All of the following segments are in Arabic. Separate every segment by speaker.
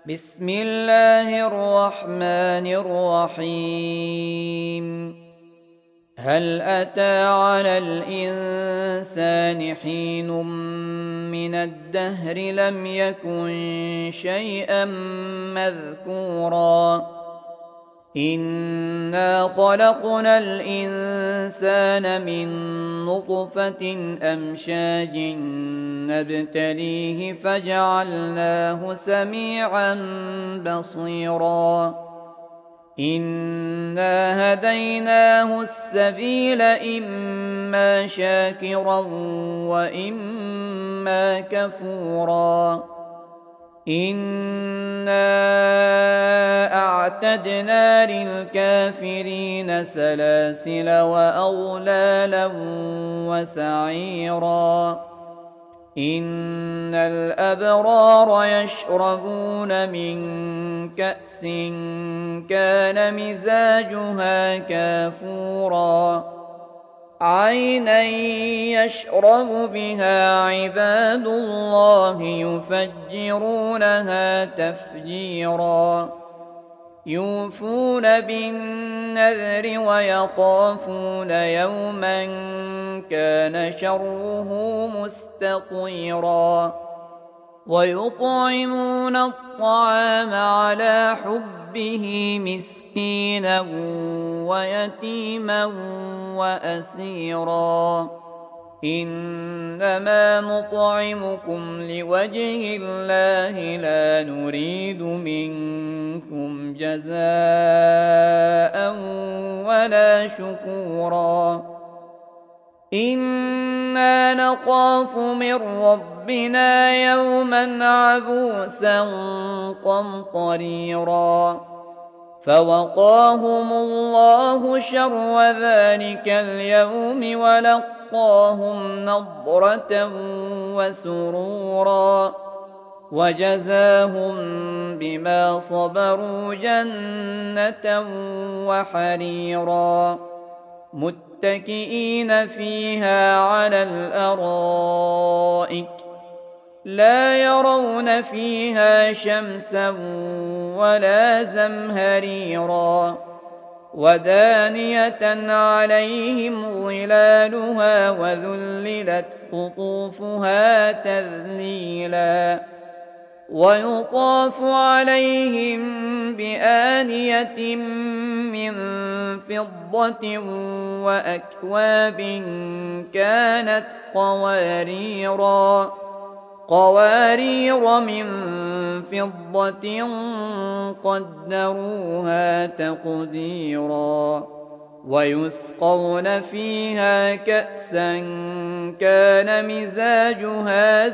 Speaker 1: بسم الله الرحمن الرحيم. هل أتى على الإنسان حين من الدهر لم يكن شيئا مذكورا إنا خلقنا الإنسان من نطفة أمشاج نبتليه فجعلناه سميعا بصيرا إنا هديناه السبيل إما شاكرا وإما كفورا إنا أعتدنا للكافرين سلاسل وأغلالا وسعيرا إن الأبرار يشربون من كأس كان مزاجها كافورا عينا يشرب بها عباد الله يفجرونها تفجيرا يوفون بالنذر ويخافون يوما كان شره مستطيرا ويطعمون الطعام على حبه مسكينا ويتيما وأسيرا إنما نطعمكم لوجه الله لا نريد منكم جزاء ولا شكورا إنا نخاف من ربنا يوما عبوسا قمطريرا فوقاهم الله شر ذلك اليوم ولقاهم نضرة وسرورا وجزاهم بما صبروا جنة وحريرا متكئين فيها على الأرائك لا يرون فيها شمسا ولا زمهريرا ودانية عليهم ظلالها وذللت قطوفها تذليلا ويطاف عليهم بآنية من فضة وأكواب كانت قوارير من فضة قدروها تقديرا ويسقون فيها كأسا كان مزاجها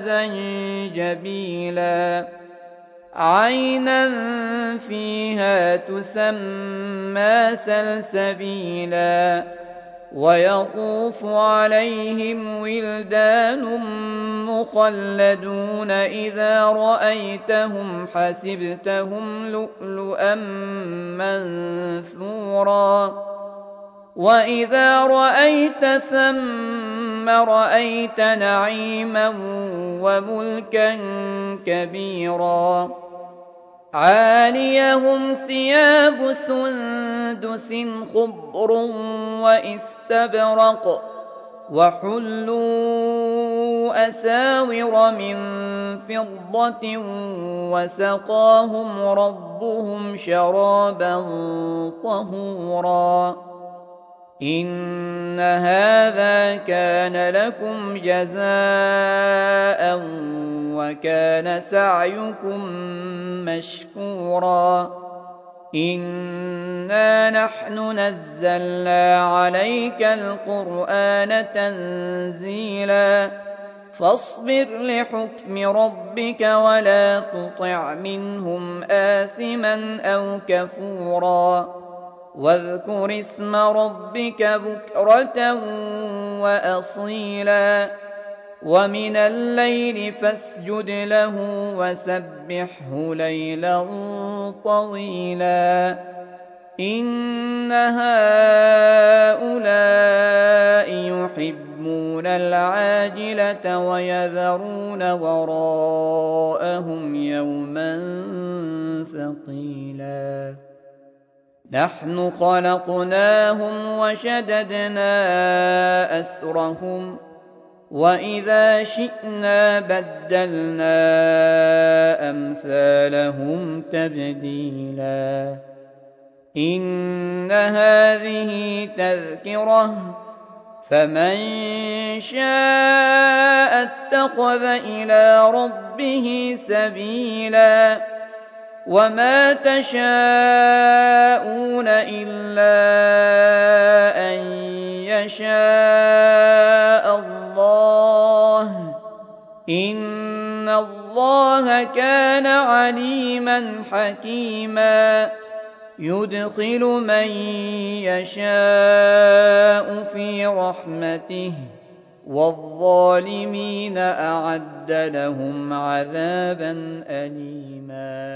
Speaker 1: زنجبيلا عينا فيها تسمى سلسبيلا ويطوف عليهم ولدان مخلدون إذا رأيتهم حسبتهم لؤلؤا منثورا وإذا رأيت ثم رأيت نعيما وملكا كبيرا عاليهم ثياب سندس خضر واستبرق وحلوا أساور من فضة وسقاهم ربهم شرابا طهورا إن هذا كان لكم جزاء وكان سعيكم مشكورا إنا نحن نزلنا عليك القرآن تنزيلا فاصبر لحكم ربك ولا تطع منهم آثما أو كفورا واذكر اسم ربك بكرة وأصيلا ومن الليل فاسجد له وسبحه ليلا طويلا إن هؤلاء يحبون العاجلة ويذرون وراءهم يوما قيلا نحن خلقناهم وشددنا أسرهم وإذا شئنا بدلنا أمثالهم تبديلا إن هذه تذكرة فمن شاء اتخذ إلى ربه سبيلا وما تشاءون إلا أن يشاء الله إن الله كان عليما حكيما يدخل من يشاء في رحمته والظالمين أعد لهم عذابا أليما